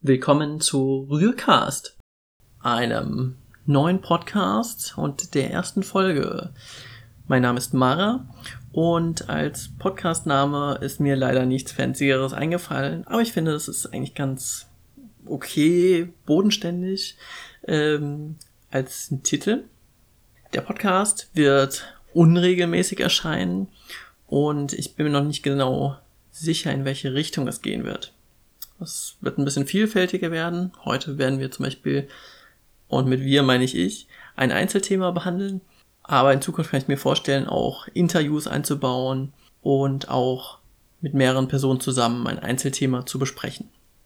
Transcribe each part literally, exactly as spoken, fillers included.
Willkommen zu Rührcast, einem neuen Podcast und der ersten Folge. Mein Name ist Mara und als Podcastname ist mir leider nichts Fancyeres eingefallen, aber ich finde, das ist eigentlich ganz okay, bodenständig ähm, als Titel. Der Podcast wird unregelmäßig erscheinen und ich bin mir noch nicht genau sicher, in welche Richtung es gehen wird. Es wird ein bisschen vielfältiger werden. Heute werden wir zum Beispiel, und mit wir meine ich ich, ein Einzelthema behandeln. Aber in Zukunft kann ich mir vorstellen, auch Interviews einzubauen und auch mit mehreren Personen zusammen ein Einzelthema zu besprechen.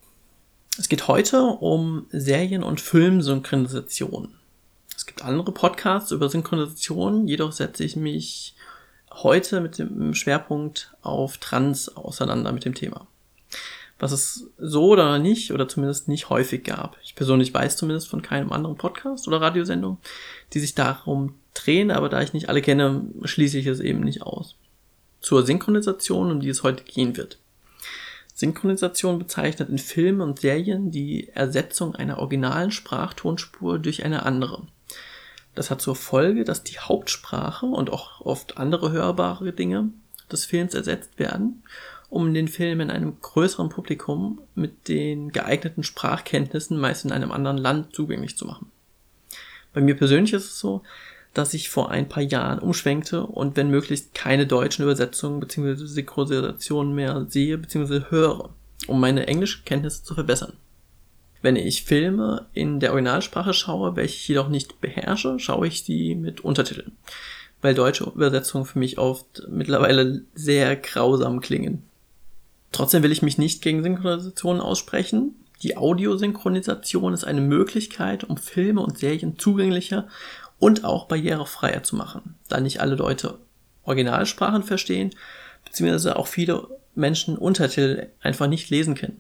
Es geht heute um Serien- und Filmsynchronisation. Es gibt andere Podcasts über Synchronisation, jedoch setze ich mich heute mit dem Schwerpunkt auf Trans auseinander mit dem Thema. Was es so oder nicht, oder zumindest nicht häufig gab. Ich persönlich weiß zumindest von keinem anderen Podcast oder Radiosendung, die sich darum drehen, aber da ich nicht alle kenne, schließe ich es eben nicht aus. Zur Synchronisation, um die es heute gehen wird. Synchronisation bezeichnet in Filmen und Serien die Ersetzung einer originalen Sprachtonspur durch eine andere. Das hat zur Folge, dass die Hauptsprache und auch oft andere hörbare Dinge des Films ersetzt werden, um den Film in einem größeren Publikum mit den geeigneten Sprachkenntnissen meist in einem anderen Land zugänglich zu machen. Bei mir persönlich ist es so, dass ich vor ein paar Jahren umschwenkte und wenn möglich keine deutschen Übersetzungen bzw. Synchronisationen mehr sehe bzw. höre, um meine Englischkenntnisse zu verbessern. Wenn ich Filme in der Originalsprache schaue, welche ich jedoch nicht beherrsche, schaue ich sie mit Untertiteln, weil deutsche Übersetzungen für mich oft mittlerweile sehr grausam klingen. Trotzdem will ich mich nicht gegen Synchronisationen aussprechen. Die Audiosynchronisation ist eine Möglichkeit, um Filme und Serien zugänglicher und auch barrierefreier zu machen, da nicht alle Leute Originalsprachen verstehen, beziehungsweise auch viele Menschen Untertitel einfach nicht lesen können.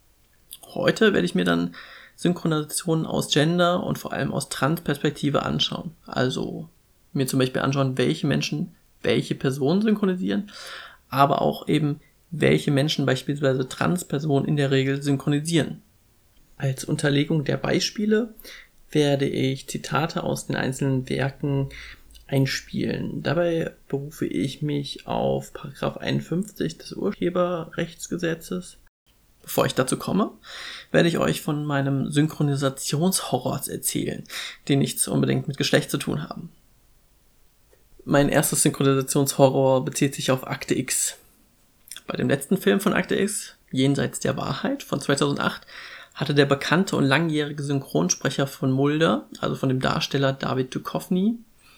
Heute werde ich mir dann Synchronisationen aus Gender und vor allem aus Trans-Perspektive anschauen. Also mir zum Beispiel anschauen, welche Menschen welche Personen synchronisieren, aber auch eben welche Menschen beispielsweise Transpersonen in der Regel synchronisieren. Als Unterlegung der Beispiele werde ich Zitate aus den einzelnen Werken einspielen. Dabei berufe ich mich auf Paragraph einundfünfzig des Urheberrechtsgesetzes. Bevor ich dazu komme, werde ich euch von meinem Synchronisationshorror erzählen, die nichts unbedingt mit Geschlecht zu tun haben. Mein erstes Synchronisationshorror bezieht sich auf Akte X. Bei dem letzten Film von Akte X, Jenseits der Wahrheit von zweitausendacht, hatte der bekannte und langjährige Synchronsprecher von Mulder, also von dem Darsteller David Duchovny,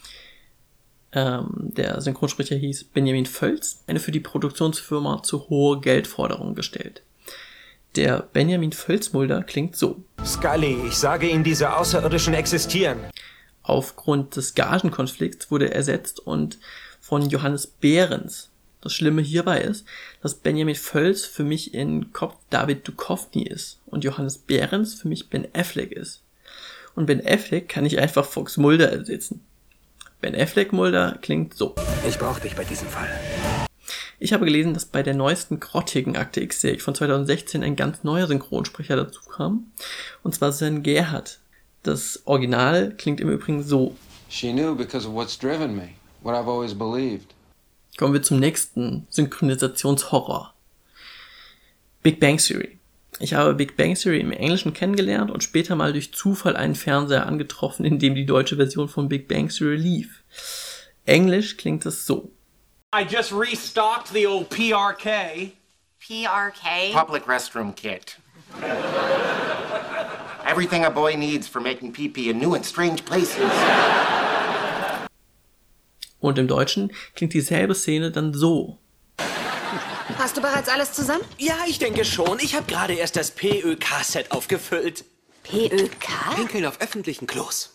ähm, der Synchronsprecher hieß Benjamin Völz, eine für die Produktionsfirma zu hohe Geldforderung gestellt. Der Benjamin Völz Mulder klingt so. Scully, ich sage Ihnen, diese Außerirdischen existieren. Aufgrund des Gagenkonflikts wurde er ersetzt und von Johannes Behrens. Das Schlimme hierbei ist, dass Benjamin Völz für mich in Kopf David Duchovny ist und Johannes Behrens für mich Ben Affleck ist. Und Ben Affleck kann ich einfach Fox Mulder ersetzen. Ben Affleck Mulder klingt so. Ich brauche dich bei diesem Fall. Ich habe gelesen, dass bei der neuesten grottigen Akte X-Serie von zweitausendsechzehn ein ganz neuer Synchronsprecher dazu kam. Und zwar Sven Gerhardt. Das Original klingt im Übrigen so. She knew because of what's driven me, what I've always believed. Kommen wir zum nächsten Synchronisationshorror. Big Bang Theory. Ich habe Big Bang Theory im Englischen kennengelernt und später mal durch Zufall einen Fernseher angetroffen, in dem die deutsche Version von Big Bang Theory lief. Englisch klingt es so. I just restocked the old P R K. P R K? Public restroom kit. Everything a boy needs for making pee-pee in new and strange places. Und im Deutschen klingt dieselbe Szene dann so. Hast du bereits alles zusammen? Ja, ich denke schon. Ich habe gerade erst das P Ö K-Set aufgefüllt. P Ö K? Pinkeln auf öffentlichen Klos.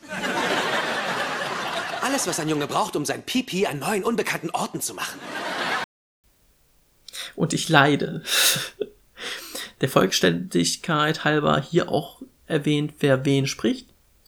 Alles, was ein Junge braucht, um sein Pipi an neuen, unbekannten Orten zu machen. Und ich leide. Der Vollständigkeit halber hier auch erwähnt, wer wen spricht.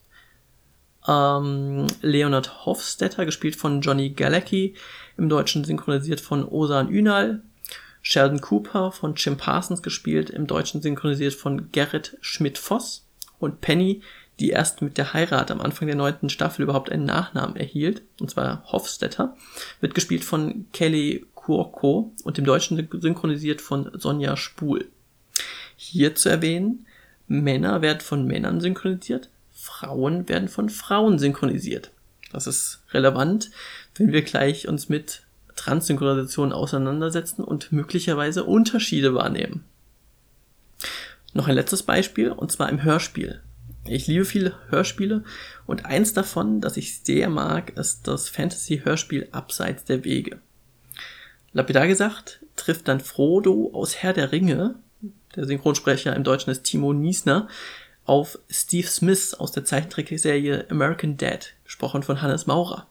Ähm, Leonard Hofstetter, gespielt von Johnny Galecki, im Deutschen synchronisiert von Ozan Ünal. Sheldon Cooper von Jim Parsons gespielt, im Deutschen synchronisiert von Gerrit Schmidt-Voss. Und Penny, die erst mit der Heirat am Anfang der neunten Staffel überhaupt einen Nachnamen erhielt, und zwar Hofstetter, wird gespielt von Kelly Cuoco und im Deutschen synchronisiert von Sonja Spuhl. Hier zu erwähnen, Männer werden von Männern synchronisiert, Frauen werden von Frauen synchronisiert. Das ist relevant, wenn wir gleich uns mit Transsynchronisation auseinandersetzen und möglicherweise Unterschiede wahrnehmen. Noch ein letztes Beispiel, und zwar im Hörspiel. Ich liebe viele Hörspiele und eins davon, das ich sehr mag, ist das Fantasy-Hörspiel Abseits der Wege. Lapidar gesagt, trifft dann Frodo aus Herr der Ringe, der Synchronsprecher im Deutschen ist Timo Niesner, auf Steve Smith aus der Zeichentrickserie American Dad, gesprochen von Hannes Maurer.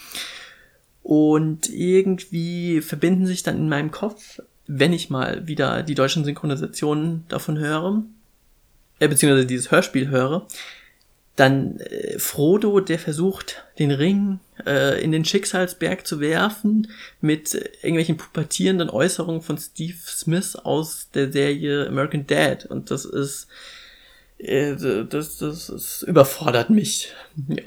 Und irgendwie verbinden sich dann in meinem Kopf, wenn ich mal wieder die deutschen Synchronisationen davon höre, äh, beziehungsweise dieses Hörspiel höre, dann äh, Frodo, der versucht, den Ring äh, in den Schicksalsberg zu werfen, mit äh, irgendwelchen pubertierenden Äußerungen von Steve Smith aus der Serie American Dad. Und das ist, äh, das, das, das überfordert mich. Ja.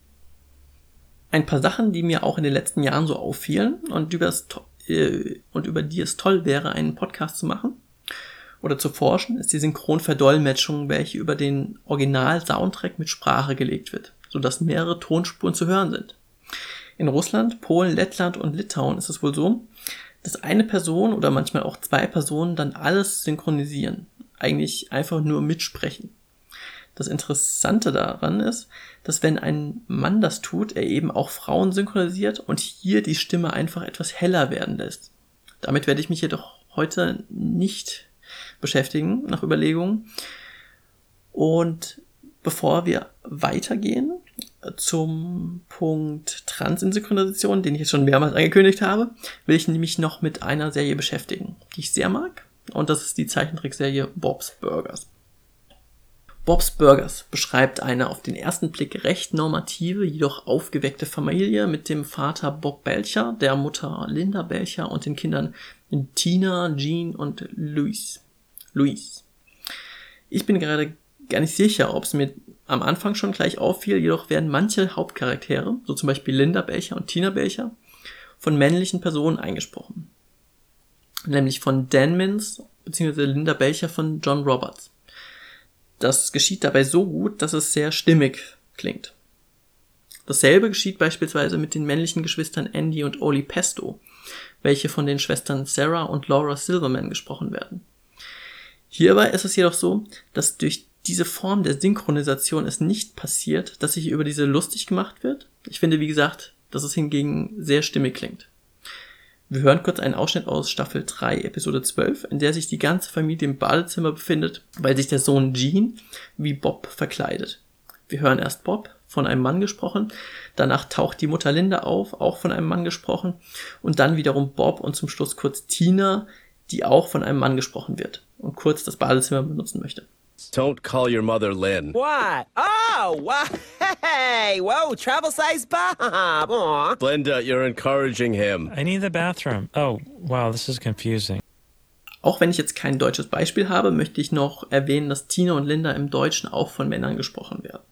Ein paar Sachen, die mir auch in den letzten Jahren so auffielen und, übers, äh, und über die es toll wäre, einen Podcast zu machen oder zu forschen, ist die Synchronverdolmetschung, welche über den Original-Soundtrack mit Sprache gelegt wird, sodass mehrere Tonspuren zu hören sind. In Russland, Polen, Lettland und Litauen ist es wohl so, dass eine Person oder manchmal auch zwei Personen dann alles synchronisieren, eigentlich einfach nur mitsprechen. Das Interessante daran ist, dass wenn ein Mann das tut, er eben auch Frauen synchronisiert und hier die Stimme einfach etwas heller werden lässt. Damit werde ich mich jedoch heute nicht beschäftigen, nach Überlegungen. Und bevor wir weitergehen zum Punkt Transsynchronisation, den ich jetzt schon mehrmals angekündigt habe, will ich nämlich noch mit einer Serie beschäftigen, die ich sehr mag. Und das ist die Zeichentrickserie Bob's Burgers. Bob's Burgers beschreibt eine auf den ersten Blick recht normative, jedoch aufgeweckte Familie mit dem Vater Bob Belcher, der Mutter Linda Belcher und den Kindern Tina, Jean und Louise. Louise. Ich bin gerade gar nicht sicher, ob es mir am Anfang schon gleich auffiel, jedoch werden manche Hauptcharaktere, so zum Beispiel Linda Belcher und Tina Belcher, von männlichen Personen eingesprochen. Nämlich von Dan Mintz bzw. Linda Belcher von John Roberts. Das geschieht dabei so gut, dass es sehr stimmig klingt. Dasselbe geschieht beispielsweise mit den männlichen Geschwistern Andy und Oli Pesto, welche von den Schwestern Sarah und Laura Silverman gesprochen werden. Hierbei ist es jedoch so, dass durch diese Form der Synchronisation es nicht passiert, dass sich über diese lustig gemacht wird. Ich finde, wie gesagt, dass es hingegen sehr stimmig klingt. Wir hören kurz einen Ausschnitt aus Staffel drei, Episode zwölf, in der sich die ganze Familie im Badezimmer befindet, weil sich der Sohn Gene wie Bob verkleidet. Wir hören erst Bob, von einem Mann gesprochen, danach taucht die Mutter Linda auf, auch von einem Mann gesprochen, und dann wiederum Bob und zum Schluss kurz Tina, die auch von einem Mann gesprochen wird und kurz das Badezimmer benutzen möchte. Don't call your mother Lynn. What? Oh, wow. Hey, whoa, travel-size Bob. Aw. Linda, you're encouraging him. I need the bathroom. Oh, wow, this is confusing. Auch wenn ich jetzt kein deutsches Beispiel habe, möchte ich noch erwähnen, dass Tina und Linda im Deutschen auch von Männern gesprochen werden.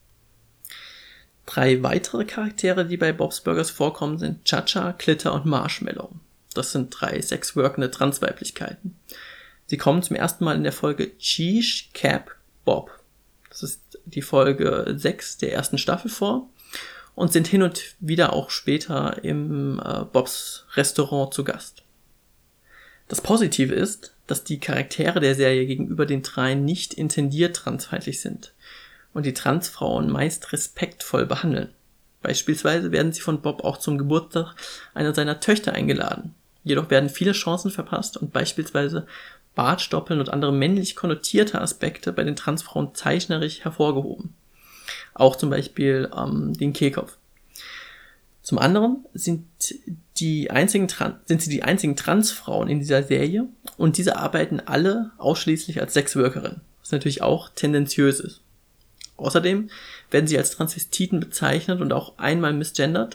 Drei weitere Charaktere, die bei Bob's Burgers vorkommen, sind Cha-Cha, Clitter und Marshmallow. Das sind drei sexworkende Transweiblichkeiten. Sie kommen zum ersten Mal in der Folge Cheese Cap Bob. Das ist die Folge sechs der ersten Staffel vor und sind hin und wieder auch später im äh, Bobs Restaurant zu Gast. Das Positive ist, dass die Charaktere der Serie gegenüber den dreien nicht intendiert transfeindlich sind und die Transfrauen meist respektvoll behandeln. Beispielsweise werden sie von Bob auch zum Geburtstag einer seiner Töchter eingeladen. Jedoch werden viele Chancen verpasst und beispielsweise Bartstoppeln und andere männlich konnotierte Aspekte bei den Transfrauen zeichnerisch hervorgehoben. Auch zum Beispiel ähm, den Kehlkopf. Zum anderen sind, die einzigen Tran- sind sie die einzigen Transfrauen in dieser Serie und diese arbeiten alle ausschließlich als Sexworkerin, was natürlich auch tendenziös ist. Außerdem werden sie als Transvestiten bezeichnet und auch einmal misgendert, was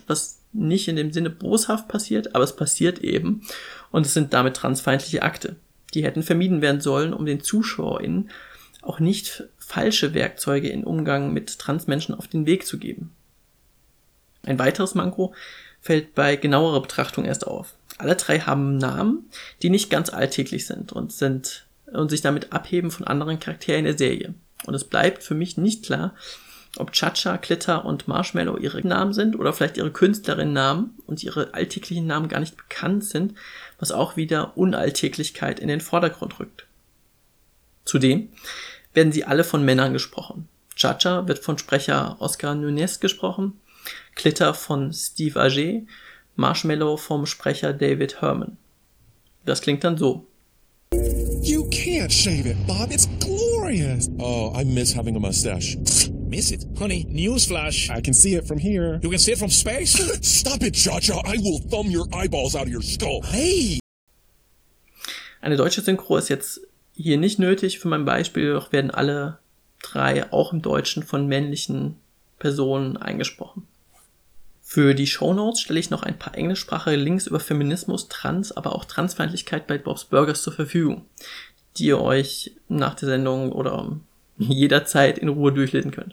nicht in dem Sinne boshaft passiert, aber es passiert eben und es sind damit transfeindliche Akte. Die hätten vermieden werden sollen, um den ZuschauerInnen auch nicht falsche Werkzeuge im Umgang mit Transmenschen auf den Weg zu geben. Ein weiteres Manko fällt bei genauerer Betrachtung erst auf. Alle drei haben Namen, die nicht ganz alltäglich sind und sind und sich damit abheben von anderen Charakteren der Serie. Und es bleibt für mich nicht klar, ob Chacha, Glitter und Marshmallow ihre Namen sind oder vielleicht ihre Künstlerinnennamen und ihre alltäglichen Namen gar nicht bekannt sind, was auch wieder Unalltäglichkeit in den Vordergrund rückt. Zudem werden sie alle von Männern gesprochen. Chacha wird von Sprecher Oscar Nunes gesprochen, Glitter von Steve Agee, Marshmallow vom Sprecher David Herman. Das klingt dann so. You can't shave it, Bob. It's glorious. Oh, I miss having a mustache. Miss it? Honey, newsflash. I can see it from here. You can see it from space? Stop it, Cha-Cha. I will thumb your eyeballs out of your skull. Hey! Eine deutsche Synchro ist jetzt hier nicht nötig für mein Beispiel, doch werden alle drei auch im Deutschen von männlichen Personen eingesprochen. Für die Shownotes stelle ich noch ein paar englischsprachige Links über Feminismus, Trans, aber auch Transfeindlichkeit bei Bob's Burgers zur Verfügung, die ihr euch nach der Sendung oder jederzeit in Ruhe durchlesen könnt.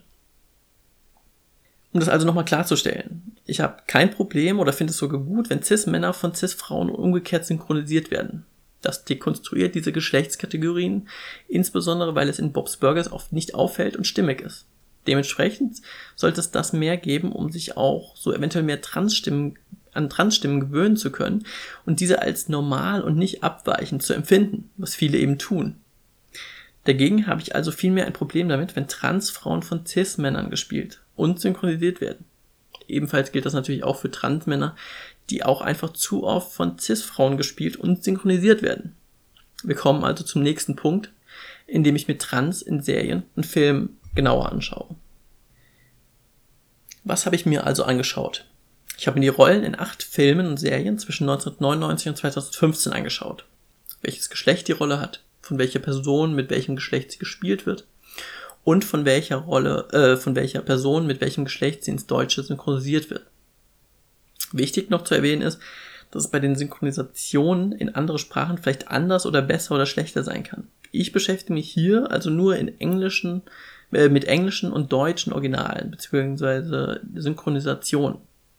Um das also nochmal klarzustellen, ich habe kein Problem oder finde es sogar gut, wenn Cis-Männer von Cis-Frauen umgekehrt synchronisiert werden. Das dekonstruiert diese Geschlechtskategorien, insbesondere weil es in Bob's Burgers oft nicht auffällt und stimmig ist. Dementsprechend sollte es das mehr geben, um sich auch so eventuell mehr Transstimmen, an Transstimmen gewöhnen zu können und diese als normal und nicht abweichend zu empfinden, was viele eben tun. Dagegen habe ich also vielmehr ein Problem damit, wenn Transfrauen von Cis-Männern gespielt und synchronisiert werden. Ebenfalls gilt das natürlich auch für Transmänner, die auch einfach zu oft von Cis-Frauen gespielt und synchronisiert werden. Wir kommen also zum nächsten Punkt, in dem ich mir Trans in Serien und Filmen genauer anschaue. Was habe ich mir also angeschaut? Ich habe mir die Rollen in acht Filmen und Serien zwischen neunzehnhundertneunundneunzig und zweitausendfünfzehn angeschaut. Welches Geschlecht die Rolle hat, von welcher Person mit welchem Geschlecht sie gespielt wird und von welcher Rolle, äh, von welcher Person mit welchem Geschlecht sie ins Deutsche synchronisiert wird. Wichtig noch zu erwähnen ist, dass es bei den Synchronisationen in andere Sprachen vielleicht anders oder besser oder schlechter sein kann. Ich beschäftige mich hier also nur in englischen, äh, mit englischen und deutschen Originalen bzw. Synchronisation.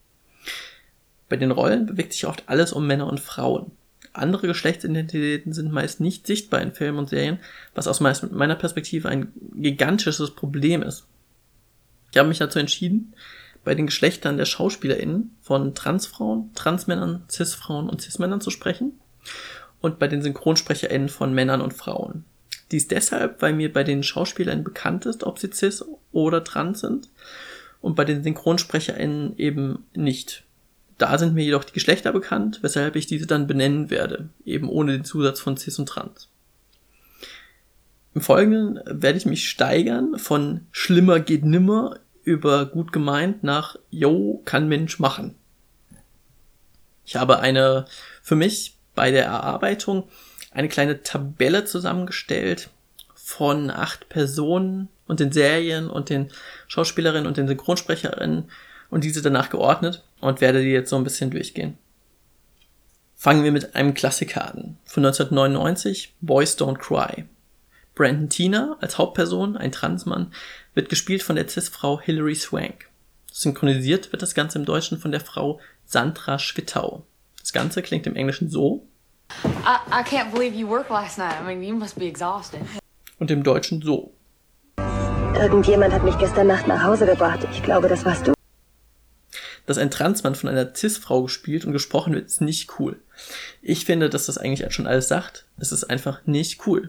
Bei den Rollen bewegt sich oft alles um Männer und Frauen. Andere Geschlechtsidentitäten sind meist nicht sichtbar in Filmen und Serien, was aus meiner Perspektive ein gigantisches Problem ist. Ich habe mich dazu entschieden, bei den Geschlechtern der SchauspielerInnen von Transfrauen, Transmännern, Cis-Frauen und Cis-Männern zu sprechen und bei den SynchronsprecherInnen von Männern und Frauen. Dies deshalb, weil mir bei den SchauspielerInnen bekannt ist, ob sie cis oder trans sind und bei den SynchronsprecherInnen eben nicht. Da sind mir jedoch die Geschlechter bekannt, weshalb ich diese dann benennen werde, eben ohne den Zusatz von cis und trans. Im Folgenden werde ich mich steigern von schlimmer geht nimmer über gut gemeint nach yo, kann Mensch machen. Ich habe eine, für mich bei der Erarbeitung, eine kleine Tabelle zusammengestellt von acht Personen und den Serien und den Schauspielerinnen und den Synchronsprecherinnen und diese danach geordnet und werde die jetzt so ein bisschen durchgehen. Fangen wir mit einem Klassiker an. Von neunzehnhundertneunundneunzig, Boys Don't Cry. Brandon Teena als Hauptperson, ein Transmann, wird gespielt von der Cis-Frau Hilary Swank. Synchronisiert wird das Ganze im Deutschen von der Frau Sandra Schwittau. Das Ganze klingt im Englischen so. I, I can't believe you worked last night. I mean, you must be exhausted. Und im Deutschen so. Irgendjemand hat mich gestern Nacht nach Hause gebracht. Ich glaube, das warst du. Dass ein Transmann von einer Cis-Frau gespielt und gesprochen wird, ist nicht cool. Ich finde, dass das eigentlich schon alles sagt. Es ist einfach nicht cool.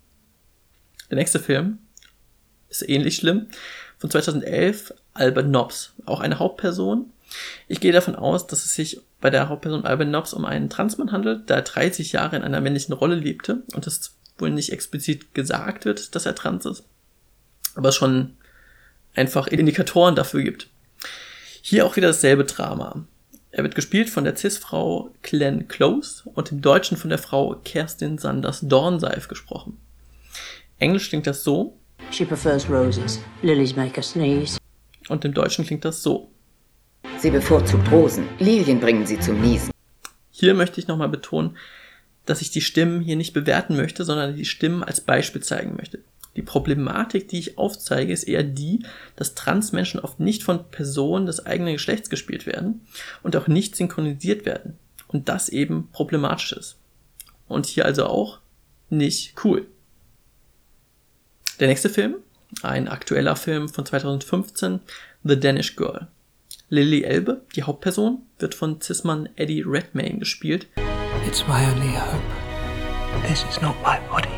Der nächste Film ist ähnlich schlimm. Von zweitausendelf, Albert Nobbs. Auch eine Hauptperson. Ich gehe davon aus, dass es sich bei der Hauptperson Albert Nobbs um einen Transmann handelt, der dreißig Jahre in einer männlichen Rolle lebte und es wohl nicht explizit gesagt wird, dass er trans ist. Aber es schon einfach Indikatoren dafür gibt. Hier auch wieder dasselbe Drama. Er wird gespielt von der Cis-Frau Glenn Close und im Deutschen von der Frau Kerstin Sanders-Dornseif gesprochen. Englisch klingt das so. She prefers roses. Lilies make her sneeze. Und im Deutschen klingt das so. Sie bevorzugt Rosen. Lilien bringen sie zum Niesen. Hier möchte ich nochmal betonen, dass ich die Stimmen hier nicht bewerten möchte, sondern die Stimmen als Beispiel zeigen möchte. Die Problematik, die ich aufzeige, ist eher die, dass Transmenschen oft nicht von Personen des eigenen Geschlechts gespielt werden und auch nicht synchronisiert werden. Und das eben problematisch ist. Und hier also auch nicht cool. Der nächste Film, ein aktueller Film von zweitausendfünfzehn, The Danish Girl. Lily Elbe, die Hauptperson, wird von Cis-Mann Eddie Redmayne gespielt. It's my only hope. This is not my body.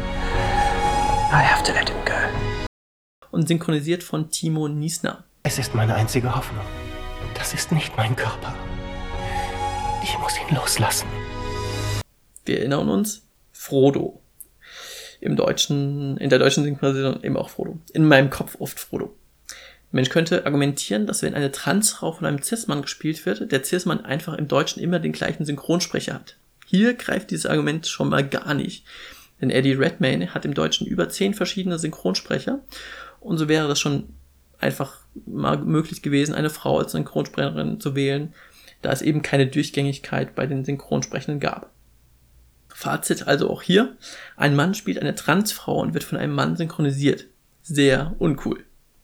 I have to let him go. Und synchronisiert von Timo Niesner. Es ist meine einzige Hoffnung. Das ist nicht mein Körper. Ich muss ihn loslassen. Wir erinnern uns, Frodo. Im deutschen, in der deutschen Synchronisation eben auch Frodo. In meinem Kopf oft Frodo. Ein Mensch könnte argumentieren, dass wenn eine Transfrau von einem Cis-Mann gespielt wird, der Cis-Mann einfach im Deutschen immer den gleichen Synchronsprecher hat. Hier greift dieses Argument schon mal gar nicht. Denn Eddie Redmayne hat im Deutschen über zehn verschiedene Synchronsprecher. Und so wäre das schon einfach mal möglich gewesen, eine Frau als Synchronsprecherin zu wählen, da es eben keine Durchgängigkeit bei den Synchronsprechenden gab. Fazit also auch hier. Ein Mann spielt eine Transfrau und wird von einem Mann synchronisiert. Sehr uncool.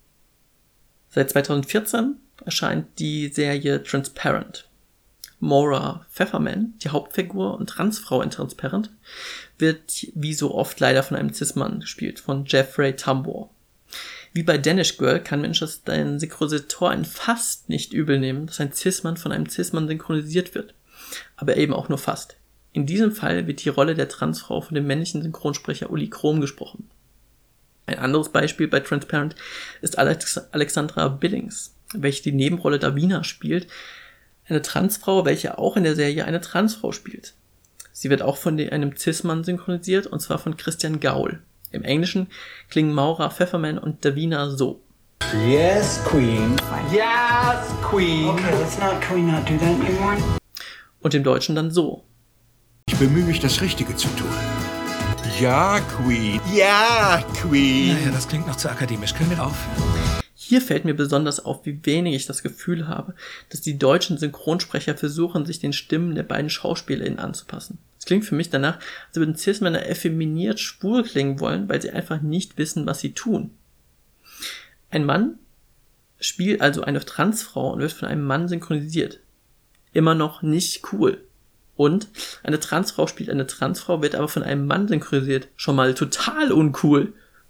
Seit zweitausendvierzehn erscheint die Serie Transparent. Maura Pfefferman, die Hauptfigur und Transfrau in Transparent, wird wie so oft leider von einem Cis-Mann gespielt, von Jeffrey Tambor. Wie bei Danish Girl kann Manchester ein Synchronisator einen fast nicht übel nehmen, dass ein Cis-Mann von einem Cis-Mann synchronisiert wird. Aber eben auch nur fast. In diesem Fall wird die Rolle der Transfrau von dem männlichen Synchronsprecher Uli Krom gesprochen. Ein anderes Beispiel bei Transparent ist Alex- Alexandra Billings, welche die Nebenrolle Davina spielt, eine Transfrau, welche auch in der Serie eine Transfrau spielt. Sie wird auch von einem Cis-Mann synchronisiert, und zwar von Christian Gaul. Im Englischen klingen Maura Pfefferman und Davina so. Yes, Queen. Yes, Queen. Okay, let's not, can we not do that anymore? Und im Deutschen dann so. Ich bemühe mich, das Richtige zu tun. Ja, Queen. Ja, Queen. Naja, das klingt noch zu akademisch. Können wir aufhören? Hier fällt mir besonders auf, wie wenig ich das Gefühl habe, dass die deutschen Synchronsprecher versuchen, sich den Stimmen der beiden SchauspielerInnen anzupassen. Es klingt für mich danach, als würden Cis-Männer effeminiert schwul klingen wollen, weil sie einfach nicht wissen, was sie tun. Ein Mann spielt also eine Transfrau und wird von einem Mann synchronisiert. Immer noch nicht cool. Und eine Transfrau spielt eine Transfrau, wird aber von einem Mann synchronisiert. Schon mal total uncool.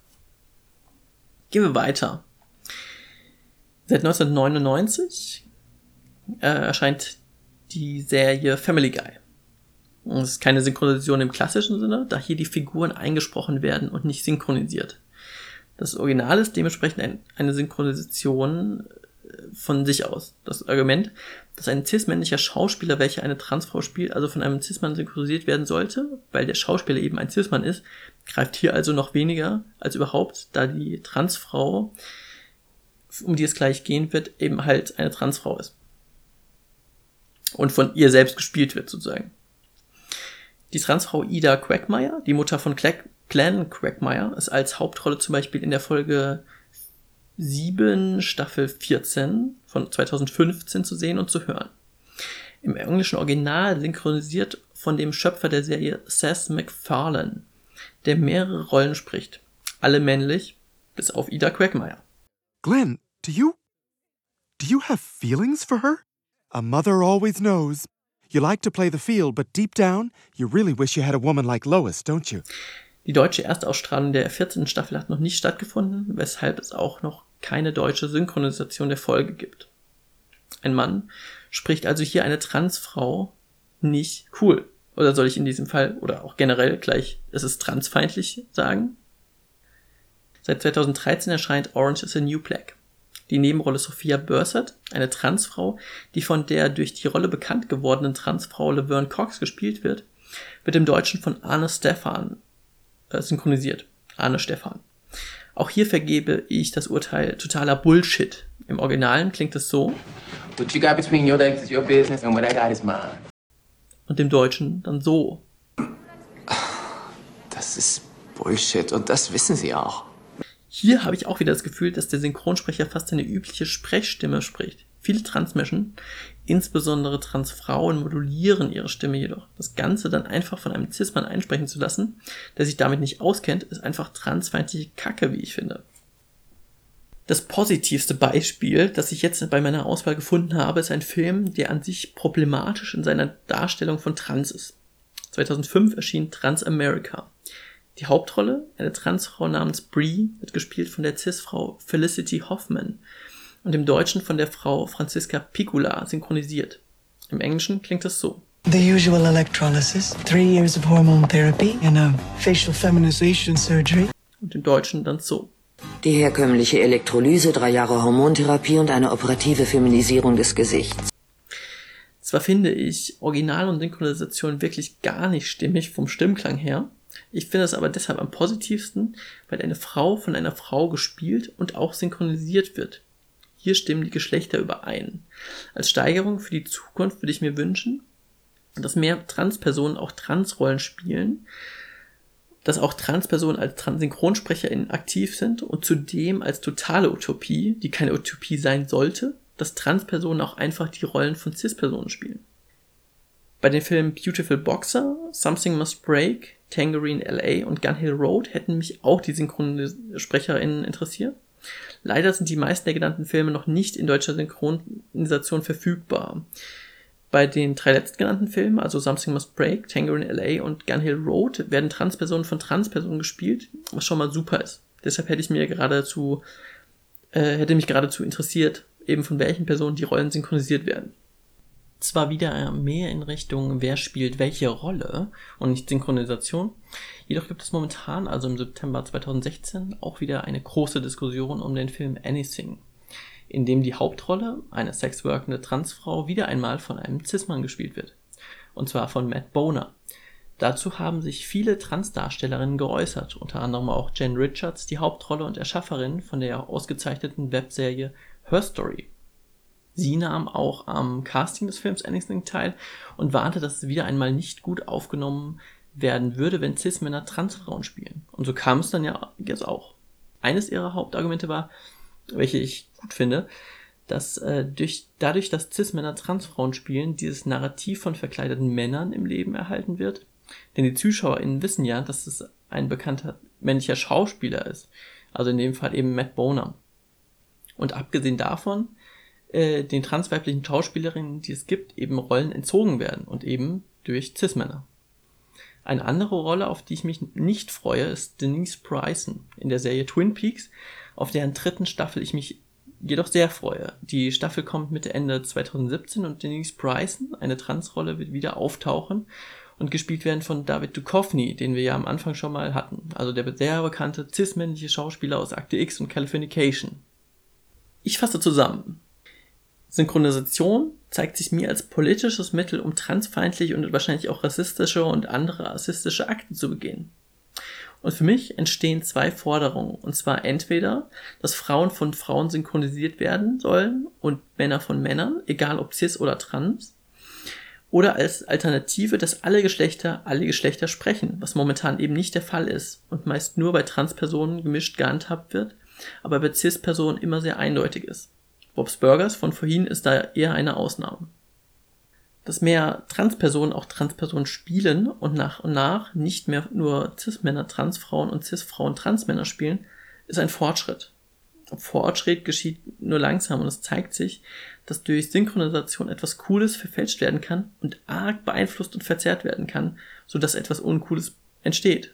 Gehen wir weiter. Seit neunzehnhundertneunundneunzig äh, erscheint die Serie Family Guy. Es ist keine Synchronisation im klassischen Sinne, da hier die Figuren eingesprochen werden und nicht synchronisiert. Das Original ist dementsprechend ein, eine Synchronisation von sich aus. Das Argument, dass ein cis-männlicher Schauspieler, welcher eine Transfrau spielt, also von einem Cis-Mann synchronisiert werden sollte, weil der Schauspieler eben ein Cis-Mann ist, greift hier also noch weniger als überhaupt, da die Transfrau, um die es gleich gehen wird, eben halt eine Transfrau ist. Und von ihr selbst gespielt wird, sozusagen. Die Transfrau Ida Quagmire, die Mutter von Clan Quagmire, ist als Hauptrolle zum Beispiel in der Folge sieben, Staffel vierzehn von zweitausendfünfzehn zu sehen und zu hören. Im englischen Original synchronisiert von dem Schöpfer der Serie Seth MacFarlane, der mehrere Rollen spricht. Alle männlich, bis auf Ida Quagmire. Glenn, do you... do you have feelings for her? A mother always knows. You like to play the field, but deep down, you really wish you had a woman like Lois, don't you? Die deutsche Erstausstrahlung der vierzehnten Staffel hat noch nicht stattgefunden, weshalb es auch noch keine deutsche Synchronisation der Folge gibt. Ein Mann spricht also hier eine Transfrau nicht cool. Oder soll ich in diesem Fall, oder auch generell gleich, es ist transfeindlich sagen? Seit zweitausenddreizehn erscheint Orange is the New Black. Die Nebenrolle Sophia Bursard, eine Transfrau, die von der durch die Rolle bekannt gewordenen Transfrau Laverne Cox gespielt wird, wird im Deutschen von Arne Stephan äh, synchronisiert. Arne Stephan. Auch hier vergebe ich das Urteil totaler Bullshit. Im Originalen klingt es so. What you got between your legs is your business and what I got is mine. Und im Deutschen dann so. Das ist Bullshit und das wissen Sie auch. Hier habe ich auch wieder das Gefühl, dass der Synchronsprecher fast seine übliche Sprechstimme spricht. Viele Transmenschen, insbesondere Transfrauen, modulieren ihre Stimme jedoch. Das Ganze dann einfach von einem Cis-Mann einsprechen zu lassen, der sich damit nicht auskennt, ist einfach transfeindliche Kacke, wie ich finde. Das positivste Beispiel, das ich jetzt bei meiner Auswahl gefunden habe, ist ein Film, der an sich problematisch in seiner Darstellung von Trans ist. zweitausendfünf erschien Transamerica. Die Hauptrolle, eine Transfrau namens Bree, wird gespielt von der Cis-Frau Felicity Hoffman und im Deutschen von der Frau Franziska Piccola synchronisiert. Im Englischen klingt es so. The usual electrolysis, three years of hormone therapy and a facial feminization surgery. Und im Deutschen dann so. Die herkömmliche Elektrolyse, drei Jahre Hormontherapie und eine operative Feminisierung des Gesichts. Zwar finde ich Original und Synchronisation wirklich gar nicht stimmig vom Stimmklang her, ich finde es aber deshalb am positivsten, weil eine Frau von einer Frau gespielt und auch synchronisiert wird. Hier stimmen die Geschlechter überein. Als Steigerung für die Zukunft würde ich mir wünschen, dass mehr Transpersonen auch Transrollen spielen, dass auch Transpersonen als Trans- SynchronsprecherInnen aktiv sind und zudem als totale Utopie, die keine Utopie sein sollte, dass Transpersonen auch einfach die Rollen von Cis-Personen spielen. Bei den Filmen Beautiful Boxer, Something Must Break, Tangerine L A und Gun Hill Road hätten mich auch die SynchronsprecherInnen interessiert. Leider sind die meisten der genannten Filme noch nicht in deutscher Synchronisation verfügbar. Bei den drei letztgenannten Filmen, also Something Must Break, Tangerine L A und Gun Hill Road, werden Transpersonen von Transpersonen gespielt, was schon mal super ist. Deshalb hätte ich mir geradezu, äh, hätte mich geradezu interessiert, eben von welchen Personen die Rollen synchronisiert werden. Zwar wieder mehr in Richtung, wer spielt welche Rolle und nicht Synchronisation, jedoch gibt es momentan, also im September zweitausendsechzehn, auch wieder eine große Diskussion um den Film Anything, in dem die Hauptrolle, eine sexworkende Transfrau, wieder einmal von einem Cis-Mann gespielt wird. Und zwar von Matt Boner. Dazu haben sich viele Transdarstellerinnen geäußert, unter anderem auch Jen Richards, die Hauptrolle und Erschafferin von der ausgezeichneten Webserie Her Story. Sie nahm auch am Casting des Films Anything teil und warnte, dass es wieder einmal nicht gut aufgenommen werden würde, wenn Cis-Männer Transfrauen spielen. Und so kam es dann ja jetzt auch. Eines ihrer Hauptargumente war, welche ich gut finde, dass äh, durch, dadurch, dass Cis-Männer Transfrauen spielen, dieses Narrativ von verkleideten Männern im Leben erhalten wird. Denn die ZuschauerInnen wissen ja, dass es ein bekannter männlicher Schauspieler ist. Also in dem Fall eben Matt Boner. Und abgesehen davon, äh, den transweiblichen Schauspielerinnen, die es gibt, eben Rollen entzogen werden und eben durch Cis-Männer. Eine andere Rolle, auf die ich mich nicht freue, ist Denise Bryson in der Serie Twin Peaks, auf deren dritten Staffel ich mich jedoch sehr freue. Die Staffel kommt Mitte Ende zweitausendsiebzehn und Denise Bryson, eine Transrolle, wird wieder auftauchen und gespielt werden von David Duchovny, den wir ja am Anfang schon mal hatten. Also der sehr bekannte cis-männliche Schauspieler aus Akte X und Californication. Ich fasse zusammen. Synchronisation zeigt sich mir als politisches Mittel, um transfeindliche und wahrscheinlich auch rassistische und andere rassistische Akte zu begehen. Und für mich entstehen zwei Forderungen, und zwar entweder, dass Frauen von Frauen synchronisiert werden sollen und Männer von Männern, egal ob cis oder trans, oder als Alternative, dass alle Geschlechter alle Geschlechter sprechen, was momentan eben nicht der Fall ist und meist nur bei Transpersonen gemischt gehandhabt wird, aber bei Cis-Personen immer sehr eindeutig ist. Bob's Burgers von vorhin ist da eher eine Ausnahme. Dass mehr Transpersonen auch Transpersonen spielen und nach und nach nicht mehr nur Cis-Männer Transfrauen und Cis-Frauen Transmänner spielen, ist ein Fortschritt. Fortschritt geschieht nur langsam und es zeigt sich, dass durch Synchronisation etwas Cooles verfälscht werden kann und arg beeinflusst und verzerrt werden kann, sodass etwas Uncooles entsteht.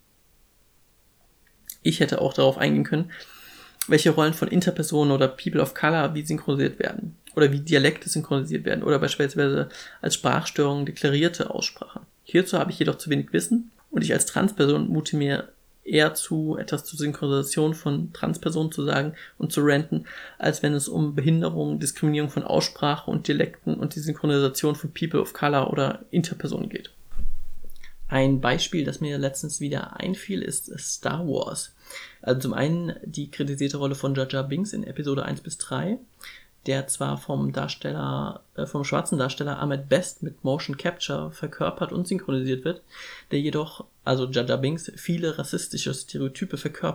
Ich hätte auch darauf eingehen können, welche Rollen von Interpersonen oder People of Color wie synchronisiert werden oder wie Dialekte synchronisiert werden oder beispielsweise als Sprachstörungen deklarierte Aussprache. Hierzu habe ich jedoch zu wenig Wissen und ich als Transperson mute mir eher zu, etwas zur Synchronisation von Transpersonen zu sagen und zu ranten, als wenn es um Behinderung, Diskriminierung von Aussprache und Dialekten und die Synchronisation von People of Color oder Interpersonen geht. Ein Beispiel, das mir letztens wieder einfiel, ist Star Wars. Also zum einen die kritisierte Rolle von Jar Jar Binks in Episode eins bis drei, der zwar vom Darsteller, äh, vom schwarzen Darsteller Ahmed Best mit Motion Capture verkörpert und synchronisiert wird, der jedoch, also Jar Jar Binks, viele rassistische Stereotype verkörpert.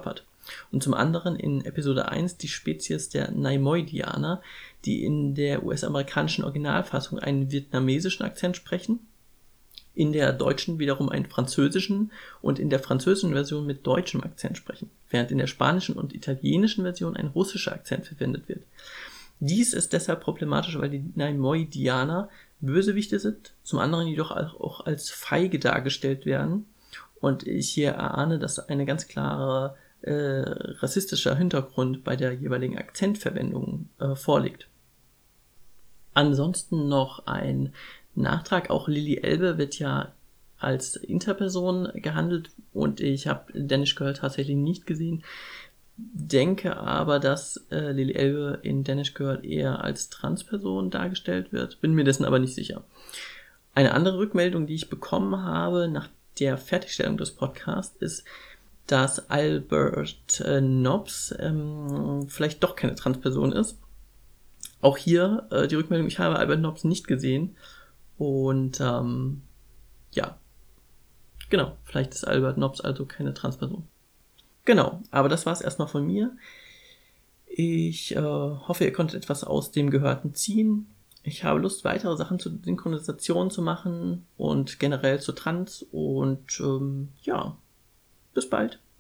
Und zum anderen in Episode eins die Spezies der Neimoidianer, die in der U S-amerikanischen Originalfassung einen vietnamesischen Akzent sprechen, in der deutschen wiederum einen französischen und in der französischen Version mit deutschem Akzent sprechen, während in der spanischen und italienischen Version ein russischer Akzent verwendet wird. Dies ist deshalb problematisch, weil die Neimoidianer Bösewichte sind, zum anderen jedoch auch als feige dargestellt werden und ich hier erahne, dass eine ganz klare äh, rassistischer Hintergrund bei der jeweiligen Akzentverwendung äh, vorliegt. Ansonsten noch ein Nachtrag, auch Lily Elbe wird ja als Interperson gehandelt und ich habe Danish Girl tatsächlich nicht gesehen, denke aber, dass äh, Lily Elbe in Danish Girl eher als Transperson dargestellt wird, bin mir dessen aber nicht sicher. Eine andere Rückmeldung, die ich bekommen habe nach der Fertigstellung des Podcasts, ist, dass Albert äh, Nobbs ähm, vielleicht doch keine Transperson ist. Auch hier äh, die Rückmeldung, ich habe Albert Nobbs nicht gesehen. Und ähm, ja, genau, vielleicht ist Albert Nobbs also keine Transperson. Genau, aber das war es erstmal von mir. Ich äh, hoffe, ihr konntet etwas aus dem Gehörten ziehen. Ich habe Lust, weitere Sachen zur Synchronisation zu machen und generell zu Trans. Und ähm, ja, bis bald.